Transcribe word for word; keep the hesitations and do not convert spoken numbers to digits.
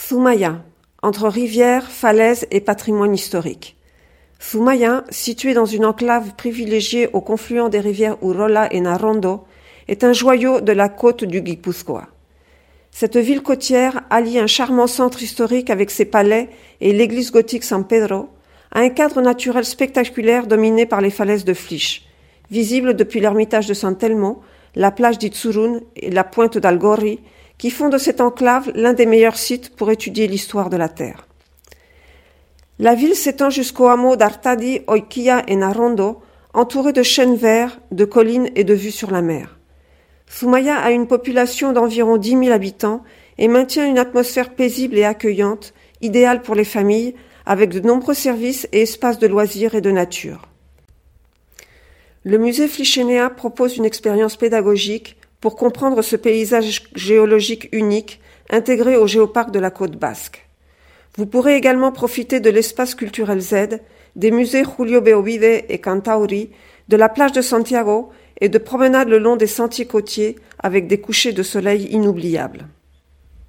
Zumaia, entre rivières, falaises et patrimoine historique. Zumaia, situé dans une enclave privilégiée au confluent des rivières Urola et Narondo, est un joyau de la côte du Guipúzcoa. Cette ville côtière allie un charmant centre historique avec ses palais et l'église gothique San Pedro à un cadre naturel spectaculaire dominé par les falaises de Flix, visibles depuis l'ermitage de San Telmo, la plage d'Itzurun et la pointe d'Algorri, qui font de cette enclave l'un des meilleurs sites pour étudier l'histoire de la Terre. La ville s'étend jusqu'au hameau d'Artadi, Oiquia et Narondo, entourée de chênes verts, de collines et de vues sur la mer. Zumaia a une population d'environ dix mille habitants et maintient une atmosphère paisible et accueillante, idéale pour les familles, avec de nombreux services et espaces de loisirs et de nature. Le musée Flixenea propose une expérience pédagogique pour comprendre ce paysage géologique unique intégré au géoparc de la Côte Basque. Vous pourrez également profiter de l'espace culturel Z, des musées Julio Beobide et Cantauri, de la plage de Santiago et de promenades le long des sentiers côtiers avec des couchers de soleil inoubliables.